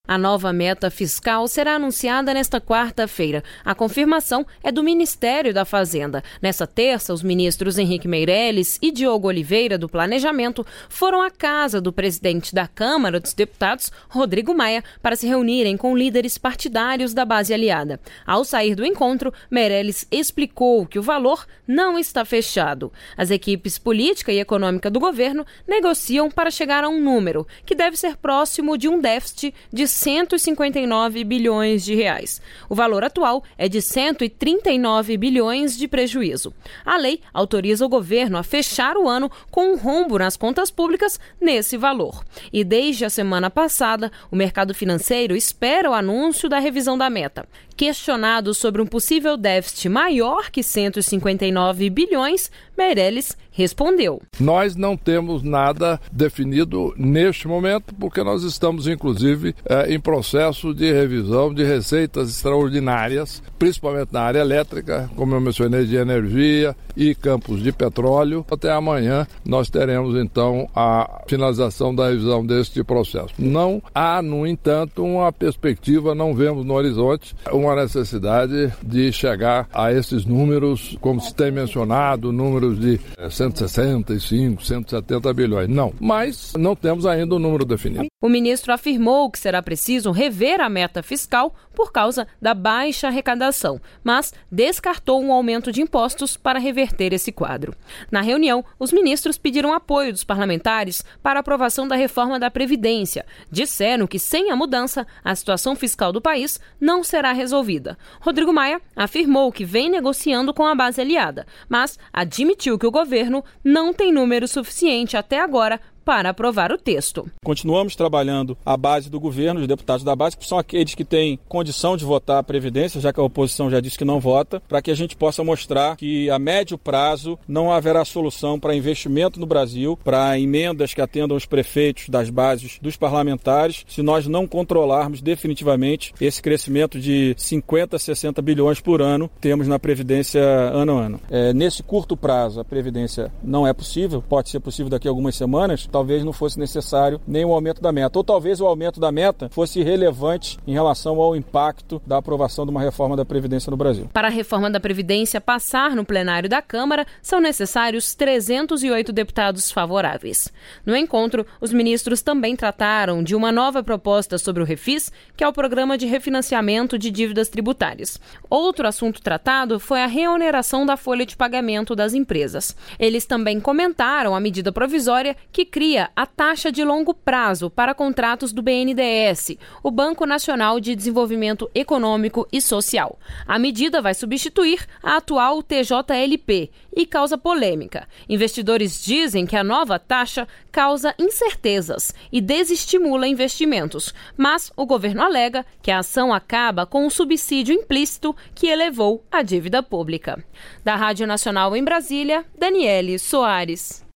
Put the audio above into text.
A nova meta fiscal será anunciada nesta quarta-feira. A confirmação é do Ministério da Fazenda. Nessa terça, os ministros Henrique Meirelles e Diogo Oliveira, do Planejamento, foram à casa do presidente da Câmara dos Deputados, Rodrigo Maia, para se reunirem com líderes partidários da base aliada. Ao sair do encontro, Meirelles explicou que o valor não está fechado. As equipes política e econômica do governo negociam para chegar a um número que deve ser próximo de um déficit de 159 bilhões de reais. O valor atual é de 139 bilhões de prejuízo. A lei autoriza o governo a fechar o ano com um rombo nas contas públicas nesse valor. E desde a semana passada, o mercado financeiro espera o anúncio da revisão da meta. Questionado sobre um possível déficit maior que 159 bilhões, Meirelles respondeu: Nós não temos nada definido neste momento, porque nós estamos, inclusive, em processo de revisão de receitas extraordinárias, principalmente na área elétrica, como eu mencionei, de energia e campos de petróleo. Até amanhã nós teremos, então, a finalização da revisão deste processo. Não há, no entanto, uma perspectiva, não vemos no horizonte uma necessidade de chegar a esses números, como se tem mencionado, números de 165, 170 bilhões. Não, mas não temos ainda o número definido. O ministro afirmou que será preciso rever a meta fiscal por causa da baixa arrecadação, mas descartou um aumento de impostos para reverter esse quadro. Na reunião, os ministros pediram apoio dos parlamentares para a aprovação da reforma da Previdência. Disseram que, sem a mudança, a situação fiscal do país não será resolvida. Rodrigo Maia afirmou que vem negociando com a base aliada, mas admitiu que o governo não tem número suficiente até agora para aprovar o texto. Continuamos trabalhando a base do governo, os deputados da base, que são aqueles que têm condição de votar a Previdência, já que a oposição já disse que não vota, para que a gente possa mostrar que a médio prazo não haverá solução para investimento no Brasil, para emendas que atendam os prefeitos das bases dos parlamentares, se nós não controlarmos definitivamente esse crescimento de 50, 60 bilhões por ano que temos na Previdência ano a ano. Nesse curto prazo, a Previdência não é possível, pode ser possível daqui a algumas semanas, talvez não fosse necessário nenhum aumento da meta. Ou talvez o aumento da meta fosse relevante em relação ao impacto da aprovação de uma reforma da Previdência no Brasil. Para a reforma da Previdência passar no plenário da Câmara, são necessários 308 deputados favoráveis. No encontro, os ministros também trataram de uma nova proposta sobre o Refis, que é o Programa de Refinanciamento de Dívidas Tributárias. Outro assunto tratado foi a reoneração da folha de pagamento das empresas. Eles também comentaram a medida provisória que cria a taxa de longo prazo para contratos do BNDES, o Banco Nacional de Desenvolvimento Econômico e Social. A medida vai substituir a atual TJLP e causa polêmica. Investidores dizem que a nova taxa causa incertezas e desestimula investimentos, mas o governo alega que a ação acaba com um subsídio implícito que elevou a dívida pública. Da Rádio Nacional em Brasília, Daniele Soares.